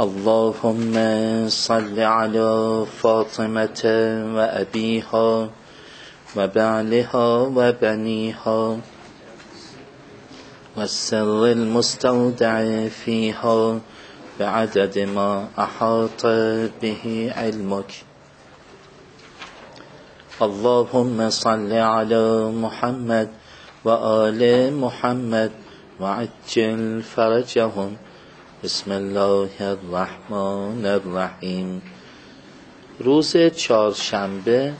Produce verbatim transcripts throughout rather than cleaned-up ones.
اللهم صل على فاطمة وأبيها وبعلها وبنيها والسر المستودع فيها بعدد ما أحاط به علمك. اللهم صل على محمد وآل محمد وعجل فرجهم. بسم الله الرحمن الرحیم. روز چهارشنبه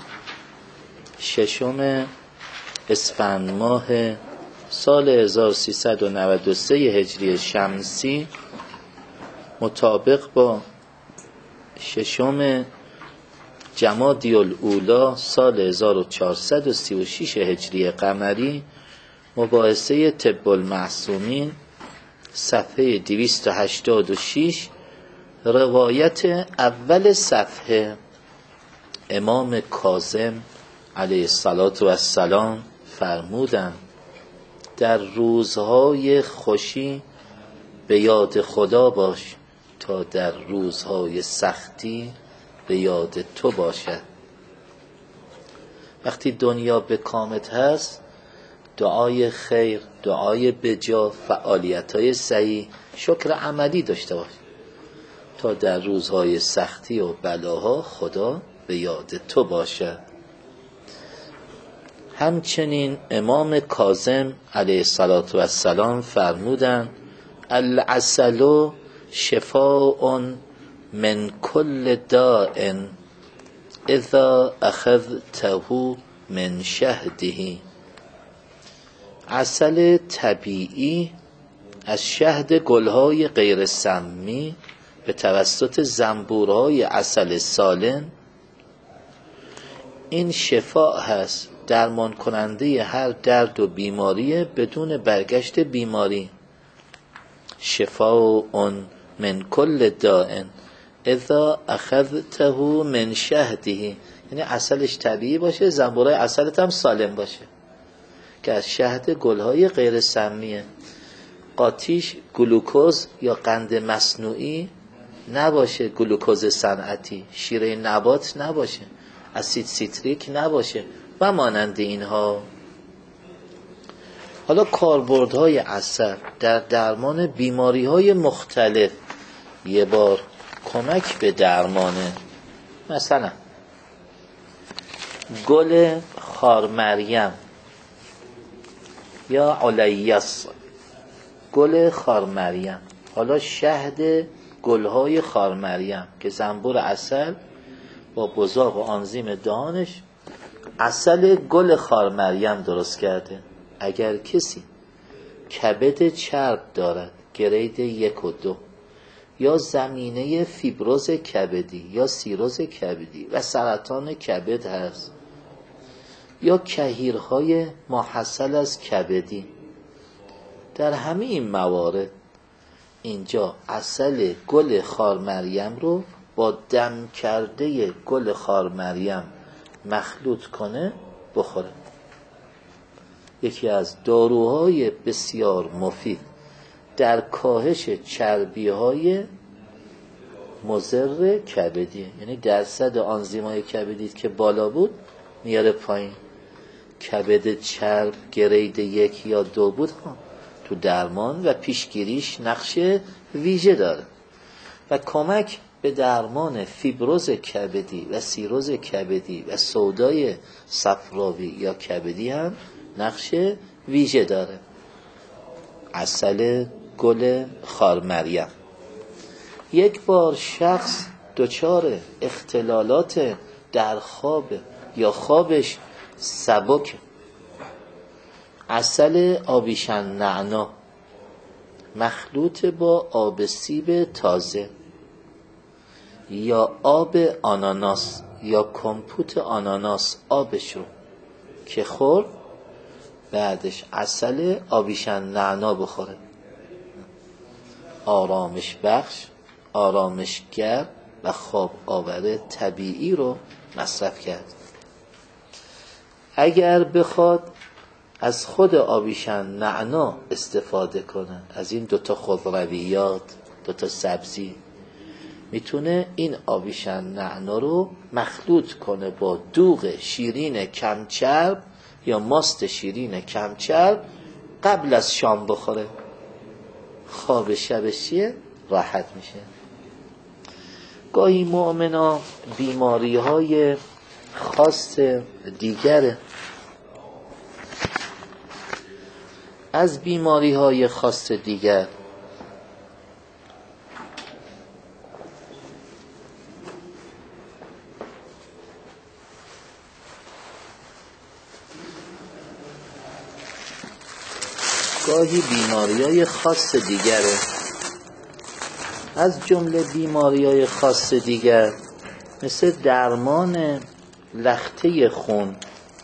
ششم اسفند ماه سال هزار و سیصد و نود و سه هجری شمسی مطابق با ششم جمادی الاولی سال هزار و چهارصد و سی و شش هجری قمری، مباحثه طب المعصومین، صفحه دویست و هشتاد و شش، روایت اول صفحه. امام کاظم علیه السلام فرمودند در روزهای خوشی به یاد خدا باش تا در روزهای سختی به یاد تو باشد. وقتی دنیا به کامت هست، دعای خیر، دعای بجا، فعالیت‌های صحیح، شکر عملی داشته باش تا در روزهای سختی و بلاها خدا به یاد تو باشد. همچنین امام کاظم علیه السلام فرمودند العسل شفاء من کل داء اذا اخذته من شهده. عسل طبیعی از شهد گلهای غیر سمی به توسط زنبورهای عسل سالم، این شفا هست، درمان کننده هر درد و بیماری بدون برگشت بیماری. شفاء من کل داء اذا اخذته من شهده، یعنی عسلش طبیعی باشه، زنبورهای عسلت هم سالم باشه که از شهد گلهای غیر سمیه. قاطیش گلوکوز یا قند مصنوعی نباشه، گلوکوز صنعتی، شیره نبات نباشه، اسید سیتریک نباشه و مانند اینها. حالا کاربردهای عسل در درمان بیماری‌های مختلف یه بار کمک به درمانه. مثلا گل خار مریم یا علیس، گل خار مریم. حالا شهد گلهای خار مریم که زنبور عسل با بزاق و آنزیم دهانش عسل گل خار مریم درست کرده. اگر کسی کبد چرب دارد گرید یک و دو یا زمینه فیبروز کبدی یا سیروز کبدی و سرطان کبد هست یا کهیرهای ماحصل از کبدی، در همه این موارد اینجا عسل گل خار مریم رو با دم کرده گل خار مریم مخلوط کنه بخوره. یکی از داروهای بسیار مفید در کاهش چربی‌های مضر کبدی، یعنی درصد آنزیم‌های کبدی که بالا بود میاره پایین. کبد چرب گرید یک یا دو بود ها، تو درمان و پیشگیریش نقش ویژه داره و کمک به درمان فیبروز کبدی و سیروز کبدی و سودای صفراوی یا کبدی هم نقش ویژه داره. عسل گل خار مریم. یک بار شخص دچار اختلالات در خواب یا خوابش سبک، عسل آویشن نعنا مخلوط با آب سیب تازه یا آب آناناس یا کمپوت آناناس آبش رو که خور، بعدش عسل آویشن نعنا بخوره. آرامش بخش، آرامشگر و خواب آور طبیعی رو مصرف کرد. اگر بخواد از خود آویشن نعنا استفاده کنه، از این دوتا خضرویات، دوتا سبزی، میتونه این آویشن نعنا رو مخلوط کنه با دوغ شیرین کمچرب یا ماست شیرین کمچرب قبل از شام بخوره. خواب شبش چیه؟ راحت میشه. گاهی مؤمنا بیماری های خاص دیگره. از بیماری های خاص دیگر گاهی بیماری های خاص دیگره. از جمله بیماری های خاص دیگر مثل درمان لخته خون،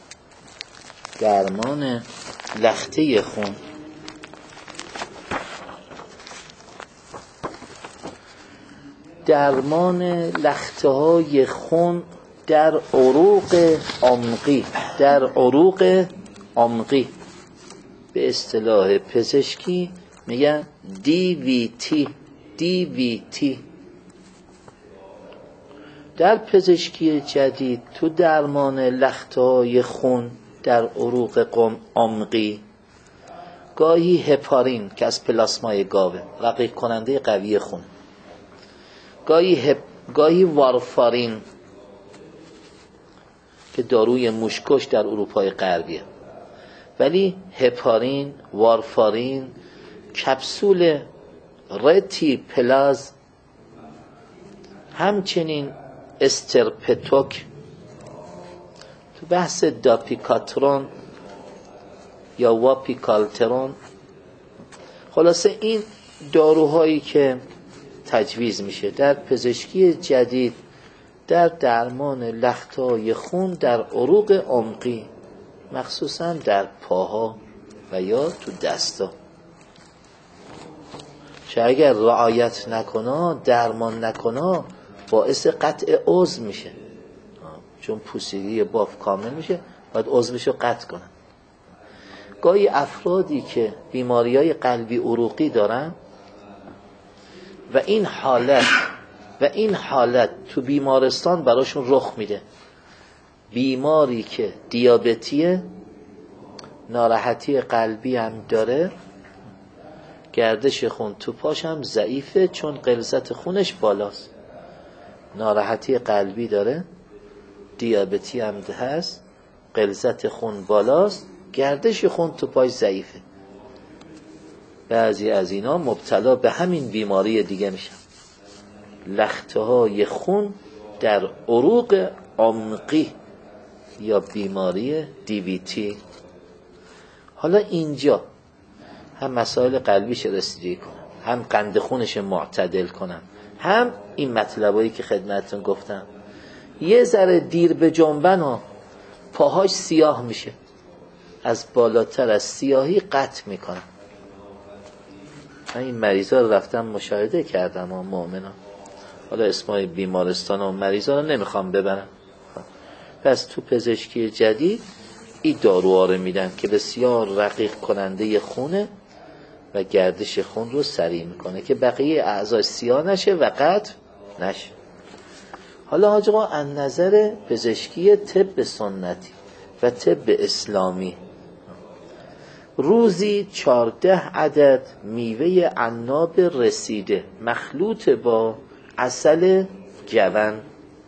درمان لخته خون، درمان لخته های خون در عروق عمقی، در عروق عمقی به اصطلاح پزشکی میگن دی وی تی، دی وی تی. در پزشکی جدید تو درمان لخته‌های خون در عروق عمقی گاهی هپارین که از پلاسمای گاوه، رقیق کننده قوی خون، گاهی هپ... گاهی وارفارین که داروی موشکش در اروپای غربیه. ولی هپارین، وارفارین، کپسول رتی پلاز، همچنین استرپتوک، تو بحث داپیکاترون یا واپیکالترون، خلاصه این داروهایی که تجویز میشه در پزشکی جدید در درمان لخته‌های خون در عروق عمقی، مخصوصا در پاها و یا تو دستا، چه اگر رعایت نکنه، درمان نکنه، باعث قطع عضو میشه. چون پوسیدگی باف کامل میشه، باید عضوشو قطع کنن. گاهی افرادی که بیماری‌های قلبی عروقی دارن و این حالت و این حالت تو بیمارستان براشون رخ میده، بیماری که دیابتیه، ناراحتی قلبی هم داره، گردش خون تو پاش هم ضعیفه چون غلظت خونش بالاست، ناراحتی قلبی داره، دیابتی هم هست، غلظت خون بالاست، گردش خون تو پاش ضعیفه. بعضی از اینا مبتلا به همین بیماری دیگه میشن، لخته‌های خون در عروق عمقی یا بیماری دی وی تی. حالا اینجا هم مسائل قلبیش رسیدگی کنم، هم قند خونش معتدل کنم، هم این مطلبایی که خدمتتون گفتم. یه ذره دیر به جنبن ها پاهاش سیاه میشه، از بالاتر از سیاهی قطع میکنم. من این مریضا رو رفتم مشاهده کردم و مؤمنان، حالا اسمای بیمارستان و مریضا رو نمیخوام ببرم. پس تو پزشکی جدید این داروها رو میدن که بسیار رقیق کننده خونه و گردش خون رو سریع میکنه که بقیه اعضا سیاه نشه و قطع نشه. حالا حاج آقا از نظر پزشکی طب سنتی و طب اسلامی، روزی چارده عدد میوه عناب رسیده مخلوط با عسل جون،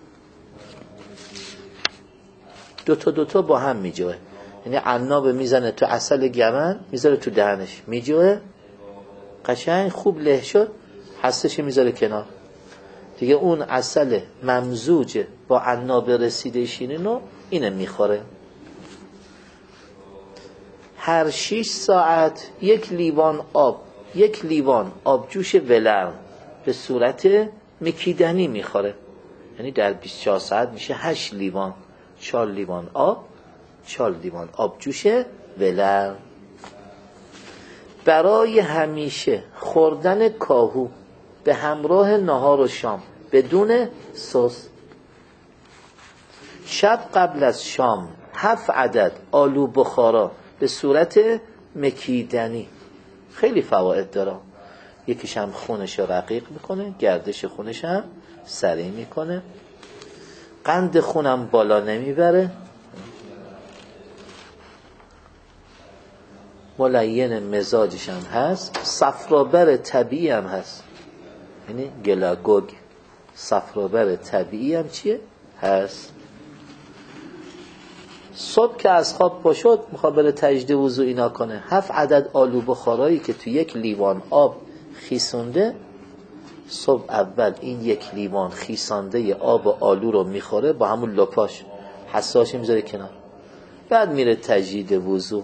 دوتا دوتا با هم میجوه، یعنی عناب میزنه تو عسل جون، میذاره تو دهنش، میجوه، قشنگ خوب له شد، هستش میذاره کنار دیگه. اون عسل ممزوج با عناب رسیده شیرینو اینه میخوره. هر شش ساعت یک لیوان آب، یک لیوان آبجوش ولرم به صورت مکیدنی میخوره، یعنی در بیست و چهار ساعت میشه هشت لیوان، چهار لیوان آب، چهار لیوان آبجوش ولرم. برای همیشه خوردن کاهو به همراه نهار و شام بدون سس. شب قبل از شام هفت عدد آلو بخارا به صورت مکیدنی، خیلی فواید داره. یکیش هم خونش رو رقیق میکنه، گردش خونش هم سریع میکنه، قند خونم بالا نمیبره، ملین مزاجش هم هست، صفرابر طبیعی هم هست، یعنی گلاگوگ صفرابر طبیعی هم چیه؟ هست. صبح که از خواب پا شد میخواد بره تجدید وضو اینا کنه، هفت عدد آلو بخارایی که تو یک لیوان آب خیسونده، صبح اول این یک لیوان خیسانده ی آب و آلو رو میخوره با همون لپاش، حساشی میذاره کنار، بعد میره تجدید وضو.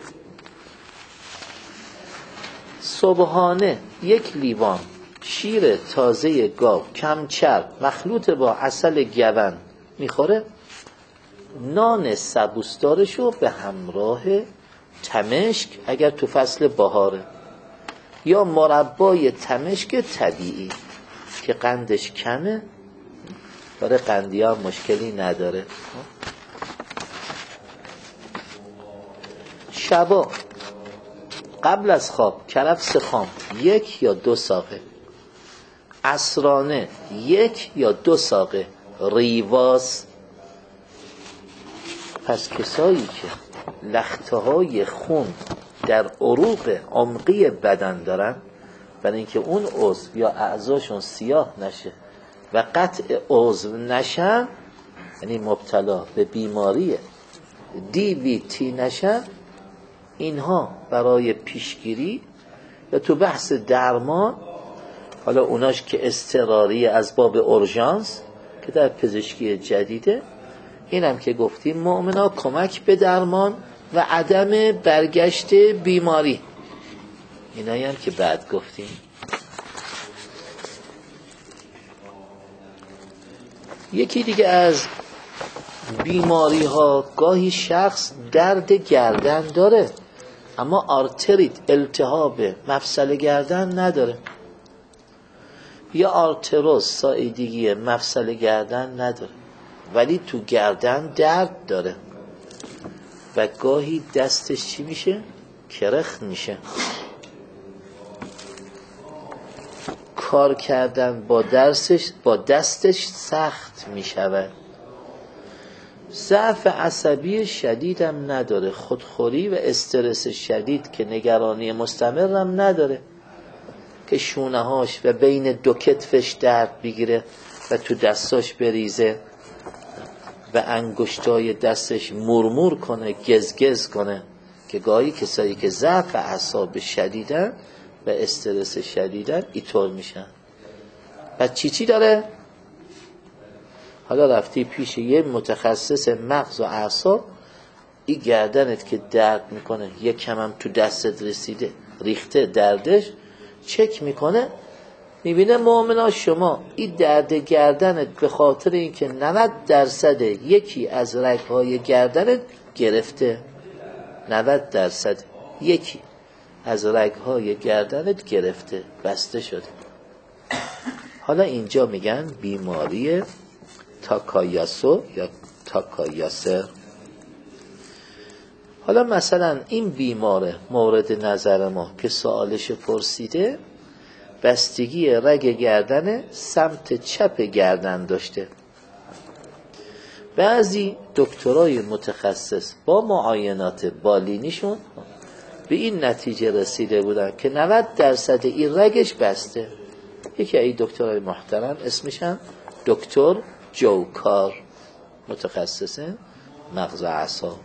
صبحانه یک لیوان شیر تازه گاو کم چرب مخلوط با عسل گون میخوره، نان سبوسدارشو به همراه تمشک اگر تو فصل بهاره، یا مربای تمشک طبیعی که قندش کمه، برای قندی ها مشکلی نداره. شبا قبل از خواب کرفس خام یک یا دو ساقه، عصرانه یک یا دو ساقه ریواز. پس کسایی که لخته های خون در عروق عمقی بدن دارن، برای اینکه اون عضو یا اعضاشون سیاه نشه و قطع عضو نشن، یعنی مبتلا به بیماری دی وی تی نشن، اینها برای پیشگیری یا تو بحث درمان، حالا اوناش که اضطراری از باب اورژانس که در پزشکی جدیده، اینم که گفتیم مؤمنا کمک به درمان و عدم برگشت بیماری، اینایی هم که بعد گفتیم. یکی دیگه از بیماری ها، گاهی شخص درد گردن داره اما آرتریت التهاب مفصل گردن نداره، یا آرتروز سایدگی مفصل گردن نداره ولی تو گردن درد داره و گاهی دستش چی میشه؟ کرخ میشه. کار کردن با دستش با دستش سخت میشود. ضعف عصبی شدید هم نداره، خودخوری و استرس شدید که نگرانی مستمر هم نداره که شونه هاش و بین دو کتفش درد بگیره و تو دستاش بریزه و انگشتای دستش مرمور کنه، گزگز کنه، که گاهی کسایی که ضعف اعصاب شدیدن و استرس شدیدن اینطور میشن. بعد چی چی داره؟ حالا رفتی پیش یه متخصص مغز و اعصاب، این گردنت که درد میکنه، یک کم هم تو دستت رسیده ریخته دردش، چک میکنه، میبینه مؤمنا شما این درد گردنت به خاطر اینکه نود درصد یکی از رگهای گردنت گرفته، نود درصد یکی از رگهای گردنت گرفته، بسته شده. حالا اینجا میگن بیماری تاکایاسو یا تاکایاسر. حالا مثلا این بیماره مورد نظر ما که سوالش پرسیده، بستگی رگ گردن سمت چپ گردن داشته. بعضی دکترای متخصص با معاینات بالینیشون به این نتیجه رسیده بودن که نود درصد این رگش بسته. یکی از دکترای محترم اسمشن دکتر جوکار، متخصص مغز و اعصاب.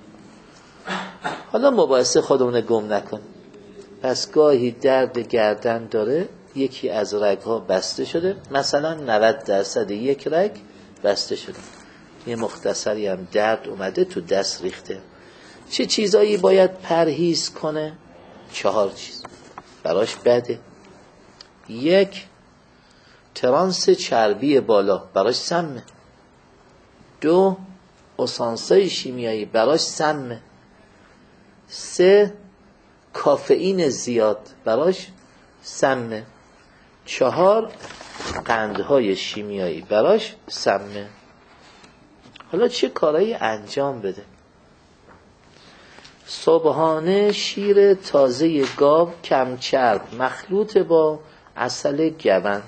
حالا مباحثه خودمون گم نکن. پس گاهی درد گردن داره، یکی از رگ‌ها بسته شده، مثلا نود درصد یک رگ بسته شده، یه مختصری هم درد اومده تو دست ریخته. چه چیزایی باید پرهیز کنه؟ چهار چیز براش بده. یک، ترانس چربی بالا براش سمه. دو، اسانسای شیمیایی براش سمه. سه، کافئین زیاد براش سمه. چهار، قندهای شیمیایی براش سمه. حالا چه کارایی انجام بده؟ صبحانه شیر تازه گاو کم چرب مخلوط با عسل گون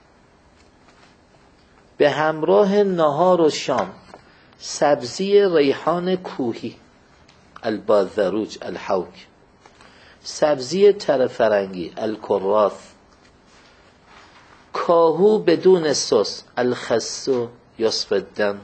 به همراه نهار و شام سبزی ریحان کوهی الباذروج الحوک، سبزی تره فرنگی الکراث، کاهو بدون سس الخسو یصف الدم.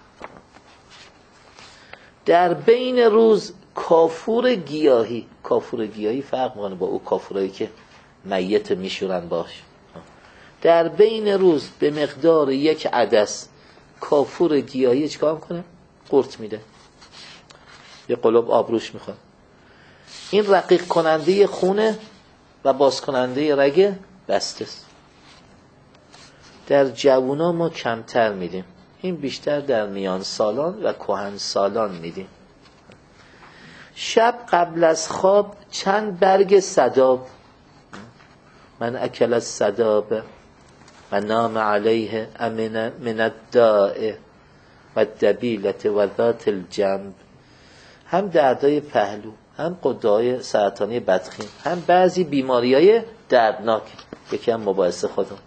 در بین روز کافور گیاهی، کافور گیاهی فرق میکنه با او کافورایی که میت میشورن باش. در بین روز به مقدار یک عدس کافور گیاهی چیکار میکنه؟ قورت میده، یه قلوب آبروش میخواد. این رقیق کننده خونه و باز کننده رگ بسته است. در جوونا ما کمتر میدیم، این بیشتر در میان سالان و کهن سالان میدیم. شب قبل از خواب چند برگ سداب، من اکل السداب و نام علیه امن من الداء و الدبیلة و ذات الجنب، هم دردای پهلو، هم غده‌های سرطانی بدخیم، هم بعضی بیماری‌های دردناک. یکی هم مباحث خودم.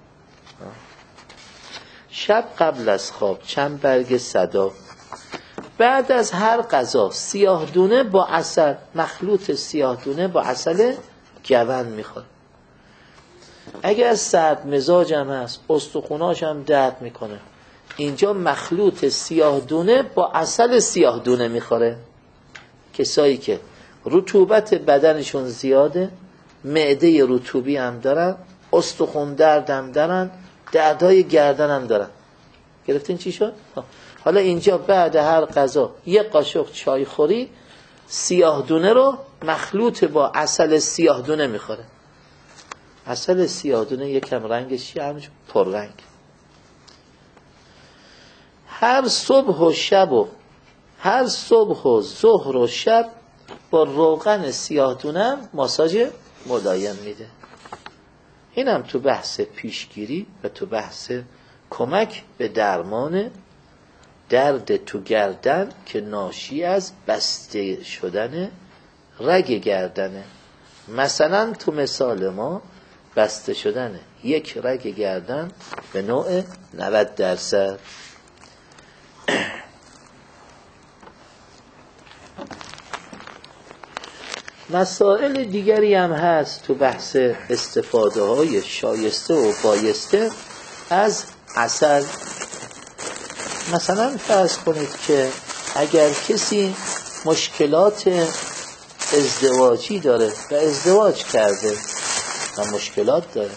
شب قبل از خواب چند برگ صدا، بعد از هر غذا سیاه دونه با عسل، مخلوط سیاه دونه با عسل گون میخوره. اگر سرد مزاج هم هست، استخوناش هم درد میکنه، اینجا مخلوط سیاه دونه با عسل سیاه دونه میخوره. کسایی که رطوبت بدنشون زیاده، معده رطوبی هم دارن، استخون درد هم دارن، دردهای گردن هم دارن. گرفتین چی شد؟ حالا اینجا بعد هر غذا یک قاشق چای خوری سیاه دونه رو مخلوط با عسل سیاه دونه میخوره. عسل سیاه دونه یکم رنگش همش پر رنگ. هر صبح و شب و هر صبح و ظهر و شب با روغن سیاه دونه ماساژ ملایم میده. اینم تو بحث پیشگیری و تو بحث کمک به درمان درد تو گردن که ناشی از بسته شدن رگ گردنه. مثلا تو مثال ما بسته شدن یک رگ گردن به نوع نود درصد. مسائل دیگری هم هست تو بحث استفاده های شایسته و بایسته از عسل. مثلا فرض کنید که اگر کسی مشکلات ازدواجی داره و ازدواج کرده و مشکلات داره،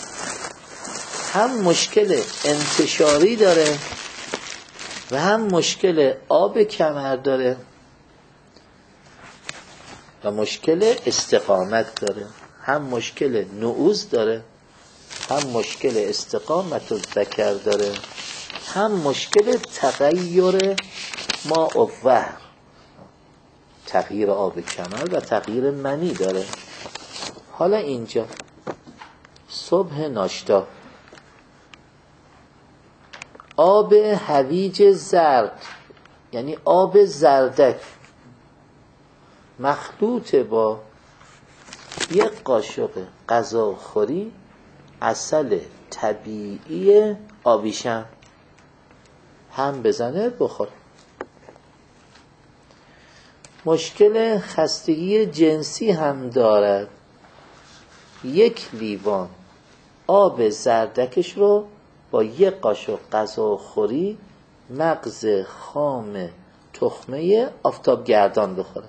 هم مشکل انتشاری داره و هم مشکل آب کمر داره و مشکل استقامت داره، هم مشکل نعوذ داره، هم مشکل استقامت الذکر داره، هم مشکل تغییر ماء و وحر، تغییر آب کمر و تغییر منی داره. حالا اینجا صبح ناشتا آب هویج زرد، یعنی آب زردک مخلوط با یک قاشق غذاخوری عسل طبیعی آبیشم هم بزنه بخور. مشکل خستگی جنسی هم دارد، یک لیوان آب زردکش رو با یک قاشق غذاخوری مغز خام تخمه آفتاب گردان بخوره.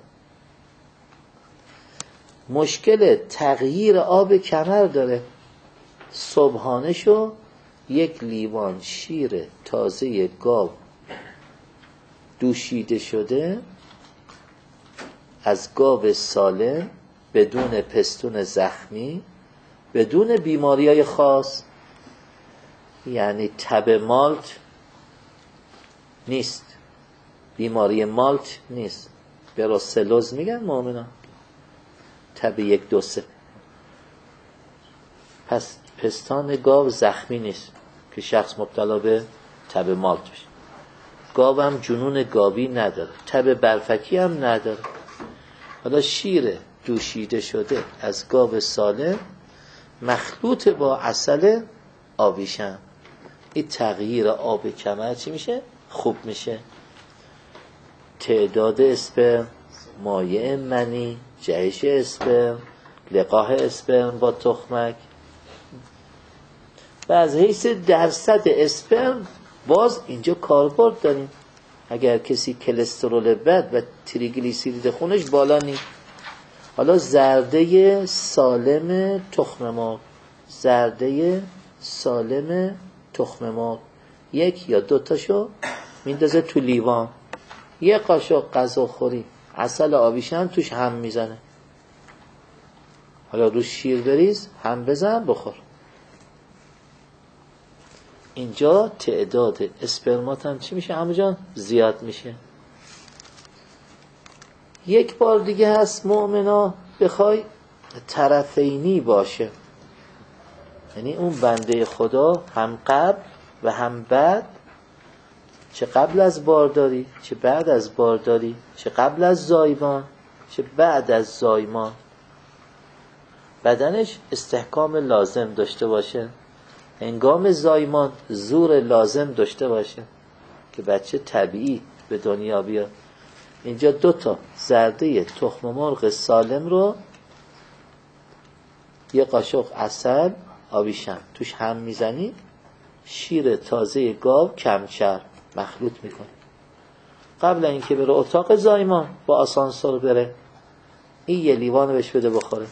مشکل تغییر آب کمر داره، صبحانه‌شو یک لیوان شیر تازه گاو دوشیده شده از گاو سالم بدون پستون زخمی، بدون بیماری‌های خاص، یعنی تب مالت نیست، بیماری مالت نیست، بروسلوز میگن مؤمنان، تب یک دو سه. پس پستان گاو زخمی نیست که شخص مبتلا به تب مالت بشه. گاو هم جنون گاوی نداره، تب برفکی هم نداره. حالا شیر جوشیده شده از گاو سالم مخلوط با عسل آویشم، این تغییر آب کمر چی میشه؟ خوب میشه. تعداد اسپرم، مایع منی، جهش اسپرم، لقاح اسپرم با تخمک و از حیث درصد اسپرم باز اینجا کاربرد داریم. اگر کسی کلسترول بد و تریگلیسیرید خونش بالا نیست، حالا زرده سالم تخم مرغ، زرده سالم تخم مرغ یک یا دو تاشو میندازه تو لیوان، یه قاشق غذاخوری عسل آویشم توش هم میزنه، حالا رو شیر بریز هم بزن بخور. اینجا تعداد اسپرمات هم چی میشه همون جان؟ زیاد میشه. یک بار دیگه هست مؤمنا بخوای طرفینی باشه، یعنی اون بنده خدا هم قبل و هم بعد، چه قبل از بارداری چه بعد از بارداری، چه قبل از زایمان چه بعد از زایمان، بدنش استحکام لازم داشته باشه، هنگام زایمان زور لازم داشته باشه که بچه طبیعی به دنیا بیاد. اینجا دو تا زرده تخم مرغ سالم رو یه قاشق عسل آویشم توش هم میزنی، شیر تازه گاو کمچر مخلوط میکنی. قبل اینکه بره اتاق زایمان با آسانسور بره، این یه لیوان بهش بده بخوره.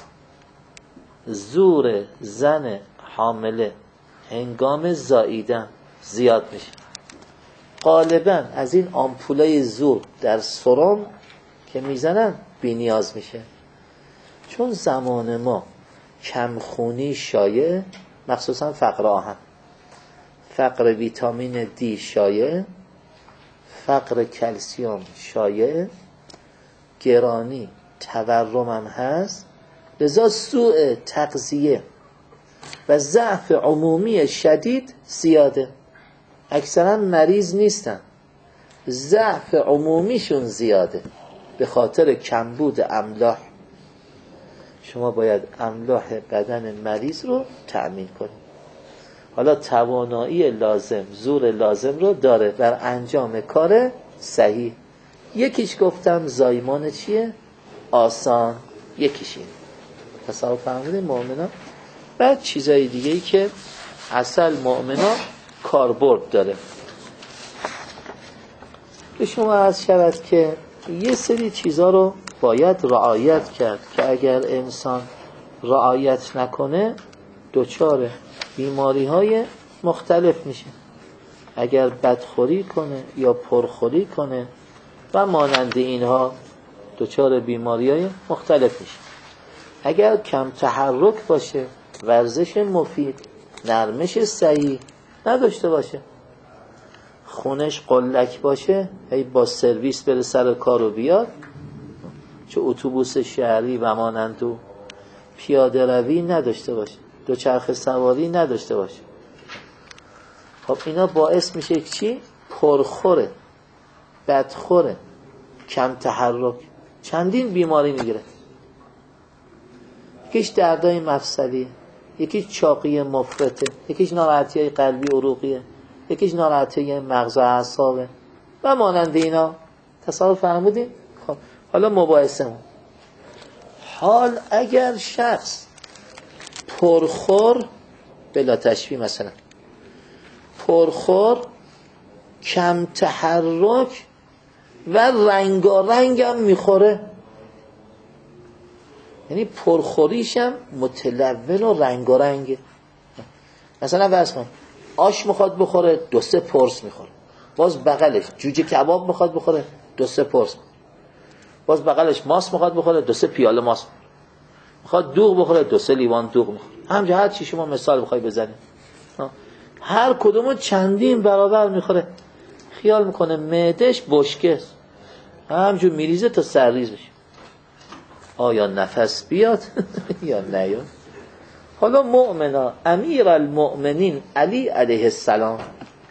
زور زن حامله هنگام زاییدن زیاد میشه. غالبا از این آمپولای زور در سرم که میزنن بی نیاز میشه، چون زمان ما کمخونی شایع، مخصوصا فقر آهن، فقر ویتامین دی شایع، فقر کلسیوم شایع، گرانی تورم هم هست، لذا سوء تغذیه و ضعف عمومی شدید زیاده. اکثرا مریض نیستن، ضعف عمومیشون زیاده به خاطر کمبود املاح. شما باید املاح بدن مریض رو تأمین کنید. حالا توانایی لازم، زور لازم رو داره بر انجام کار صحیح. یکیش گفتم زایمان چیه؟ آسان. یکیش این تصور فهمیدین مؤمنا؟ بعد چیزای دیگه‌ای که اصل مؤمنا کاربرد داره. به شما عرض شود که یه سری چیزا رو باید رعایت کرد که اگر انسان رعایت نکنه دچار بیماری های مختلف میشه. اگر بدخوری کنه یا پرخوری کنه و مانند اینها دچار بیماری های مختلف میشه. اگر کم تحرک باشه، ورزش مفید، نرمش صحیح نداشته باشه، خونش قلک باشه، هی با سرویس بره سر کار و بیاد، چه اتوبوس شهری و مانند او، پیاده روی نداشته باشه، دوچرخه سواری نداشته باشه، خب اینا باعث میشه چی؟ پرخوره، بدخوره، کم تحرک، چندین بیماری میگیره. یکیش دردای مفصلی، یکیش چاقی مفرطه، یکیش ناراحتی قلبی عروقیه، یکیش ناراحتی مغز و اعصابه و مانند اینا. تصور فرمودین؟ خب حالا مباحثمون، حال اگر شخص پرخور بلا تشبیه، مثلا پرخور، کم تحرک و رنگارنگ هم میخوره، یعنی پرخوریش هم متلون و رنگارنگه. مثلا فرض کن آش میخواد بخوره، دو سه پرس میخوره، باز بغلش جوجه کباب میخواد بخوره، دو سه پرس، باز بغلش ماست میخواد بخوره، دو سه پیاله ماست، میخواد دوغ بخوره، دو سه لیوان دوغ میخوره. همجا هر چی شما مثال بخوای بزنی، هر کدومو چندین برابر میخوره، خیال میکنه معدهش بشکه است، همجور میریزه تا سرریز بشه. آیا نفس بیاد یا نیاد؟ حالا مؤمنا، امیر المؤمنین علی علیه السلام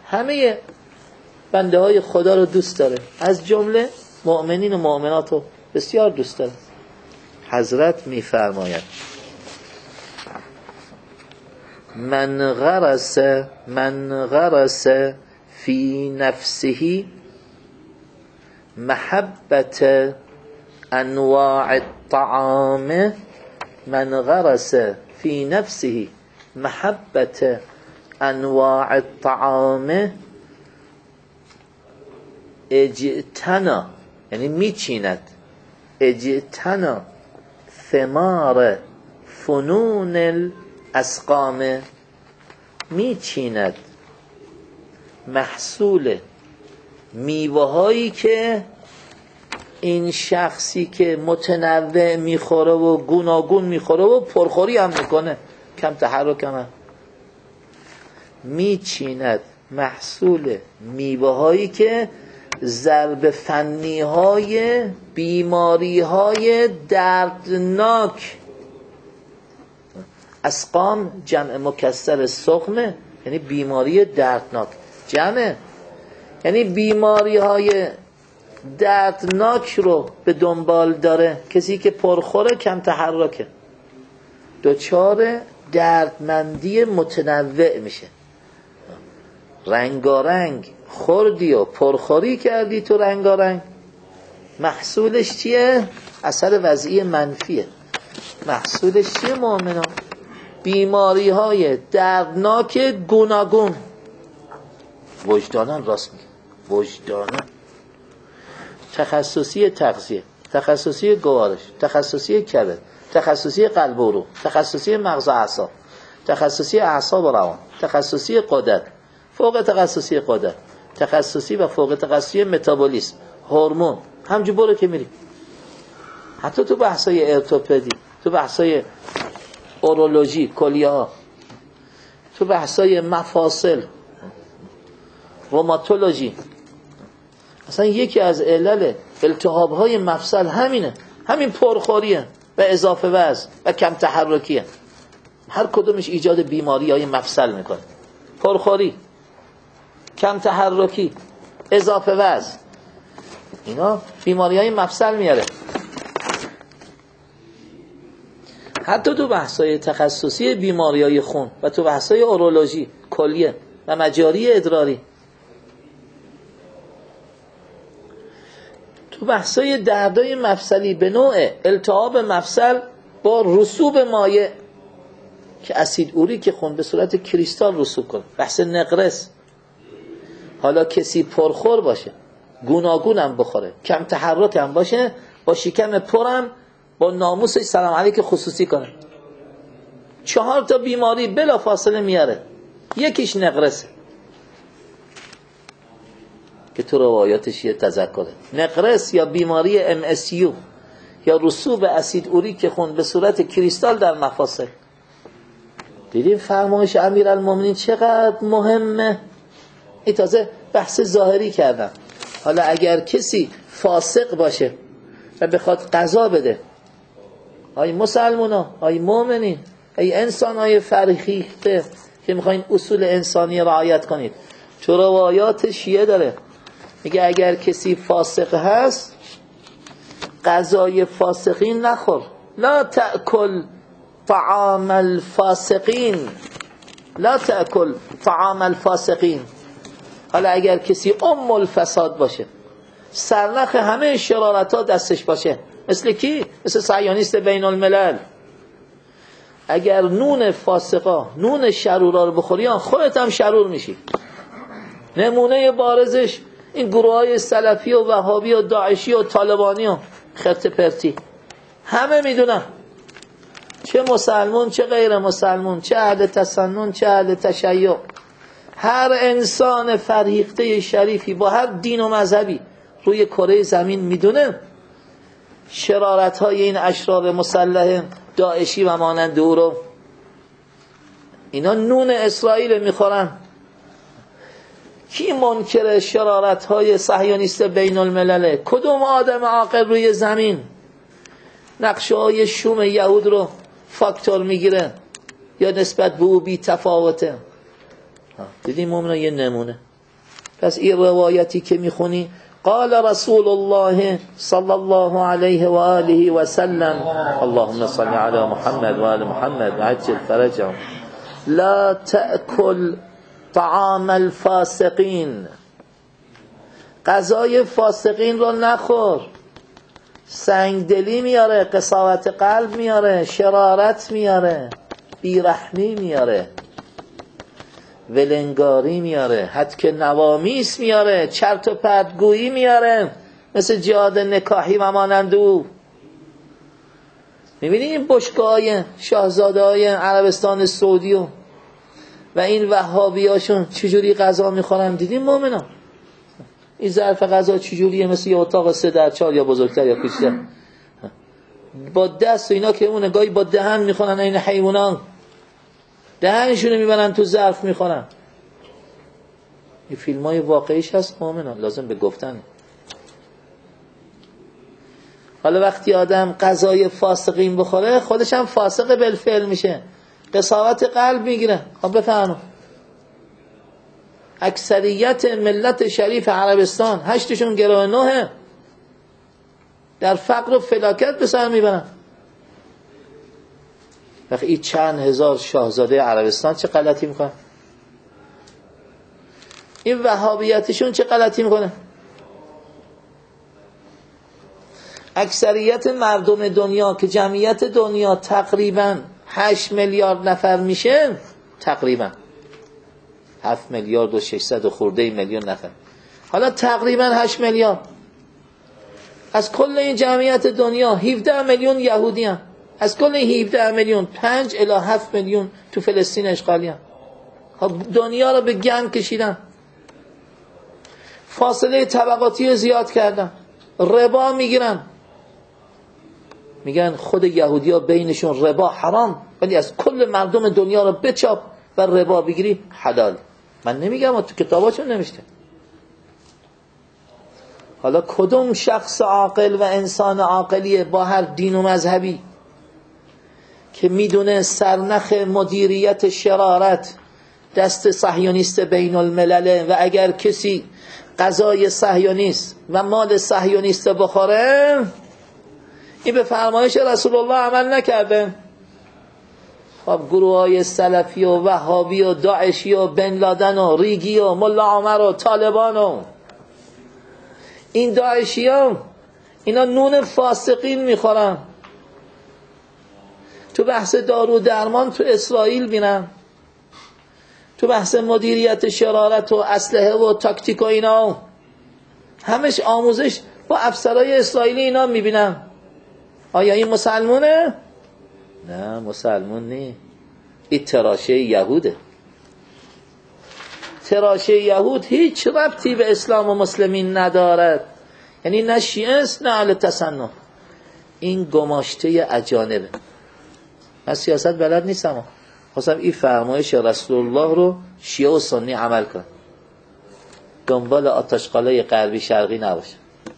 همه بنده های خدا رو دوست داره، از جمله مؤمنین و مؤمنات رو بسیار دوست داره. حضرت میفرماید من غرس من غرس فی نفسه محبت انواع الطعام من غرس فی نفسه محبت انواع الطعام اجتنا، یعنی میچیند، اجتنا ثمار فنون الاسقام، میچیند محصول میوه هایی که این شخصی که متنوع میخوره و گوناگون میخوره و پرخوری هم میکنه، کم تحرک هم میچیند محصول میوه هایی که ضرب فنی های بیماری های دردناک، اسقام جمع مکسر سقمه، یعنی بیماری دردناک، جمع یعنی بیماری های دردناک رو به دنبال داره. کسی که پرخوره کم تحرکه، دچار دردمندی متنوع میشه. رنگارنگ خوردی و پرخوری کردی تو رنگارنگ، محصولش چیه؟ اثر وضعی منفیه. محصولش چیه مؤمنان؟ بیماری های دردناک گوناگون. وجدانان راست میگه، وجدانان. تخصصی تغذیه، تخصصی گوارش، تخصصی کبد، تخصصی قلب و روح، تخصصی مغز و اعصاب، تخصصی اعصاب و روان، تخصصی غدد، فوق تخصصی غدد، تخصصی و فوق تخصصی متابولیسم، هورمون، همجور برو که میری. حتی تو بحثای ارتوپدی، تو بحثای اورولوژی، کلیه ها، تو بحثای مفاصل، روماتولوژی، اصلا یکی از علل التهاب های مفصل همینه، همین پرخوریه و اضافه وزن و کم تحرکیه. هر کدومش ایجاد بیماری های مفصل میکنه. پرخوری، کم تحرکی، اضافه وزن، اینا بیماری های مفصل میاره. حتی تو بحثای تخصصی بیماری های خون و تو بحثای اورولوژی، کلیه و مجاری ادراری، تو بحثای دردای مفصلی به نوع التهاب مفصل با رسوب مایع که اسید اوریک خون به صورت کریستال رسوب کنه، بحث نقرس. حالا کسی پرخور باشه، گوناگون هم بخوره، کم تحرک هم باشه، با شکم پرم با ناموسش سلام علیک خصوصی کنه، چهار تا بیماری بلا فاصله میاره. یکیش نقرسه که تو روایاتش یه تذکره. نقرس یا بیماری ام اس یو یا رسوب اسید اوریک خون به صورت کریستال در مفاصل. دیدیم فرمایش امیرالمومنین چقدر مهمه. این تازه بحث ظاهری کردم. حالا اگر کسی فاسق باشه و بخواد قضا بده، ای مسلمونا، ای مؤمنین، ای انسان های فرهیخته که میخواین اصول انسانی رعایت کنید، تو روایات شیعه داره میگه اگر کسی فاسق هست غذای فاسقین نخور. لا تأکل طعام الفاسقین، لا تأکل طعام الفاسقین. حالا اگر کسی ام الفساد باشه، سرنخ همه شرارت ها دستش باشه، مثل کی؟ مثل صهیونیست بین الملل. اگر نون فاسقا، نون شرورا رو بخوری خودت هم شرور میشی. نمونه بارزش این گروه های سلفی و وهابی و داعشی و طالبانی و خرت پرتی، همه میدونن، چه مسلمون چه غیر مسلمون، چه اهل تسنن چه اهل تشیع، هر انسان فرهیخته شریفی با هر دین و مذهبی روی کره زمین میدونه شرارت های این اشرار مسلح داعشی و مانند او رو. اینا نون اسرائیل میخورن. کی منکر شرارت های صهیونیست بین الملل؟ کدوم آدم عاقل روی زمین نقشه های شوم یهود رو فاکتور میگیره یا نسبت به او بی تفاوته؟ دیدیم مومنان یه نمونه. پس این روایتی که میخونی قال رسول الله صلى الله عليه وآله وسلم اللهم صل على محمد و آل محمد و عجل فرجهم لا تأكل طعام الفاسقین، غذای فاسقین رو نخور. سنگدلی میاره، قساوت قلب میاره، شرارت میاره، بیرحمی میاره، ولنگاری میاره، هتک نوامیس میاره، چرت و پرتگویی میاره، مثل جهاد نکاحی و مانند او. میبینی این بشکه‌های شاهزاده های عربستان سعودی و و این وهابی هاشون چجوری غذا میخورن؟ دیدین مومنان این ظرف غذا چجوریه؟ مثل یه اتاق سه در چهار یا بزرگتر یا کوچکتر، با دست و اینا که اون گاهی با دهن میخورن، این حیوانان دهنشونو میبرن تو ظرف میخورن. این فیلم های واقعیش هست مومنان، لازم به گفتن. حالا وقتی آدم غذای فاسقین بخوره خودش هم فاسق بالفعل میشه، قساوت قلب میگیره. خب بفهمم اکثریت ملت شریف عربستان هشتشون گروه نوه، در فقر و فلاکت به سر میبرن. وقتی این چند هزار شاهزاده عربستان چه غلطی میکنن؟ این وهابیتشون چه غلطی میکنه؟ اکثریت مردم دنیا که جمعیت دنیا تقریبا هشت میلیارد نفر میشه، تقریبا هفت میلیارد و ششصد خورده میلیون نفر، حالا تقریبا هشت میلیارد، از کل این جمعیت دنیا هفده میلیون یهودی هم. از کل این هفده میلیون پنج الی هفت میلیون تو فلسطین اشغالی هم. خب دنیا رو به گند کشیدن، فاصله طبقاتی رو زیاد کردن، ربا میگیرن، میگن خود یهودی ها بینشون ربا حرام، ولی از کل مردم دنیا رو بچاپ و ربا بگیری حلال. من نمیگم، تو کتاباشون نمیشته. حالا کدوم شخص عاقل و انسان عاقلیه با هر دین و مذهبی که میدونه سرنخ مدیریت شرارت دست صهیونیست بین الملله و اگر کسی غذای صهیونیست و مال صهیونیست بخوره این به فرمایش رسول الله عمل نکرده؟ خب گروه های سلفی و وهابی و داعشی و بن لادن و ریگی و ملا عمر و طالبان و این داعشی ها اینا نون فاسقین میخورن. تو بحث دارو درمان تو اسرائیل بینن، تو بحث مدیریت شرارت و اسلحه و تاکتیک و اینا همش آموزش با افسرهای اسرائیلی اینا میبینن. آیا این مسلمونه؟ نه مسلمون نی، این تراشه یهوده. تراشه یهود هیچ ربطی به اسلام و مسلمین ندارد، یعنی نه شیعه است نه اهل تسنن، این گماشته اجانبه. من سیاست بلد نیستم، خواستم این فرمایش رسول الله رو شیعه و سنی عمل کن، دنبال آتشقاله غربی شرقی نباشه.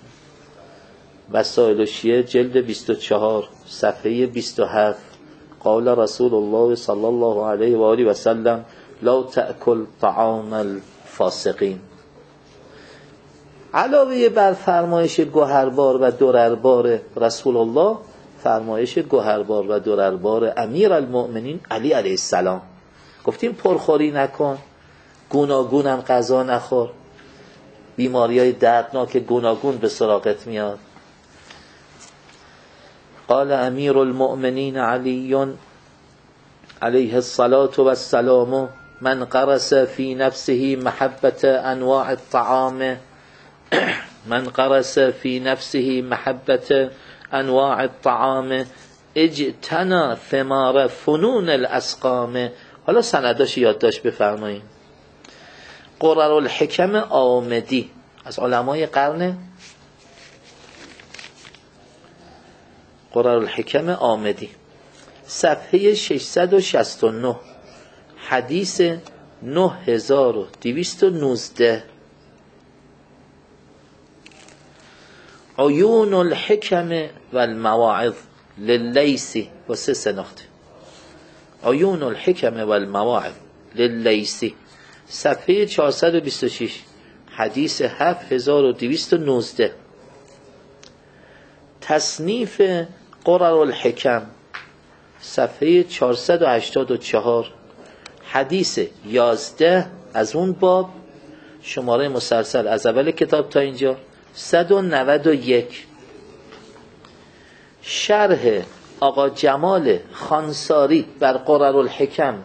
وسائل شیعه جلد بیست و چهار صفحه بیست و هفت قال رسول الله صلی الله علیه و آله و سلم لا تأکل طعام الفاسقین. علاوه بر فرمایش گوهربار و درربار رسول الله، فرمایش گوهربار و درربار امیر المؤمنین علی علیه السلام، گفتیم پرخوری نکن، گوناگونم غذا نخور، بیماری های دردناک گوناگون به سراغت میاد. قال امیر المؤمنین علی علیه الصلاة والسلام من قرس فی نفسه محبت انواع الطعام من قرس فی نفسه محبت انواع الطعام اجتنا ثمار فنون الاسقام. حالا سنداش یادداشت بفرمایید. قرر الحکم آمدی از علمای قرن، قرر الحکم آمدی صفحه ششصد و شصت و نه حدیث نه هزار و دویست و نوزده. عیون الحکم و المواعظ للیسی و سه سناخته. عیون الحکم و المواعظ للیسی صفحه چهارصد و بیست و شش حدیث هفت هزار و دویست و نوزده. تصنیف قرر الحکم صفحه چهارصد و هشتاد و چهار، حدیث یازده از اون باب، شماره مسلسل از اول کتاب تا اینجا صد و نود و یک. شرح آقا جمال خانساری بر قرر الحکم،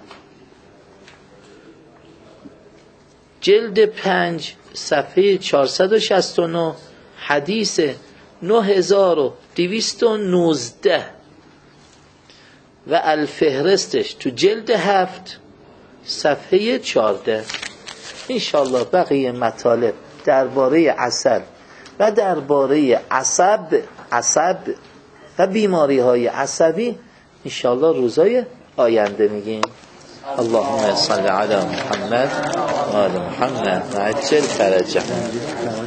جلد پنج صفحه چهارصد و شصت و نه، حدیث نه هزار و دویست و نوزده و الفهرستش تو جلد هفت صفحه چهارده. انشالله بقیه مطالب درباره عسل و درباره عصب عصب و بیماری های عصبی انشالله روزای آینده میگیم. اللهم صل علی محمد و آل محمد و عجل فرجهم.